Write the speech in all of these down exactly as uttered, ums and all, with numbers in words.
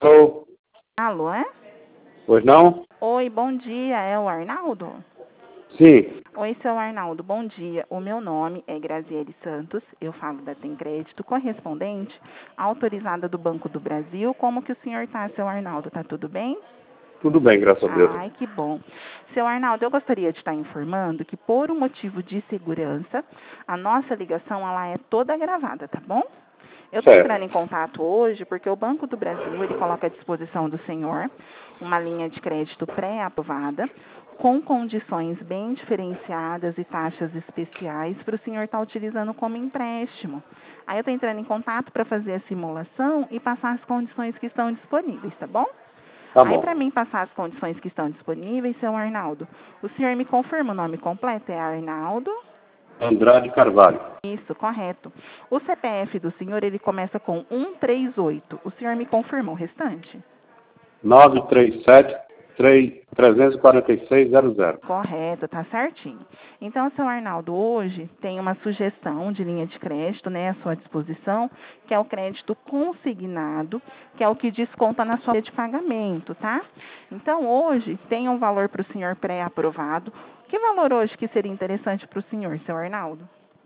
Alô? Alô, é? Pois não? Oi, bom dia, é o Arnaldo? Sim. Oi, seu Arnaldo, bom dia. O meu nome é Graziele Santos, eu falo da Tem Crédito, correspondente autorizada do Banco do Brasil. Como que o senhor tá, seu Arnaldo? Tá tudo bem? Tudo bem, graças a Deus. Ai, que bom. Seu Arnaldo, eu gostaria de estar informando que, por um motivo de segurança, a nossa ligação ela é toda gravada, tá bom? Eu estou entrando Certo. em contato hoje porque o Banco do Brasil ele coloca à disposição do senhor uma linha de crédito pré-aprovada com condições bem diferenciadas e taxas especiais para o senhor estar utilizando como empréstimo. Aí eu estou entrando em contato para fazer a simulação e passar as condições que estão disponíveis, tá bom? Tá Aí, para bom. mim passar as condições que estão disponíveis, seu Arnaldo, o senhor me confirma o nome completo? É Arnaldo? Andrade Carvalho. Isso, correto. O C P F do senhor, ele começa com cento e trinta e oito. O senhor me confirma o restante? nove três sete, três quatro seis, zero zero. Correto, tá certinho. Então, seu Arnaldo, hoje tem uma sugestão de linha de crédito, né, à sua disposição, que é o crédito consignado, que é o que desconta na sua folha de pagamento, tá? Então, hoje tem um valor para o senhor pré-aprovado. Que valor hoje que seria interessante para o senhor, seu Arnaldo?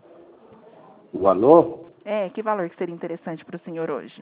O valor? É, que valor que seria interessante para o senhor hoje?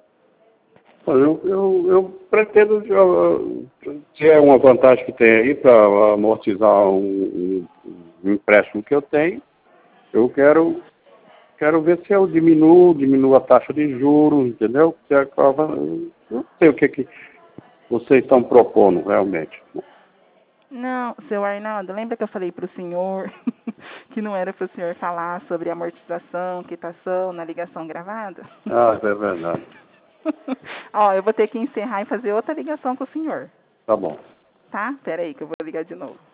Eu, eu, eu pretendo, eu, se é uma vantagem que tem aí para amortizar um, um, um empréstimo que eu tenho, eu quero, quero ver se eu diminuo, diminuo a taxa de juros, entendeu? Se é, eu não sei o que, que vocês estão propondo realmente. Não, seu Arnaldo, lembra que eu falei para o senhor que não era para o senhor falar sobre amortização, quitação na ligação gravada? Ah, é verdade. Ó, eu vou ter que encerrar e fazer outra ligação com o senhor, Tá bom. tá? Pera aí que eu vou ligar de novo.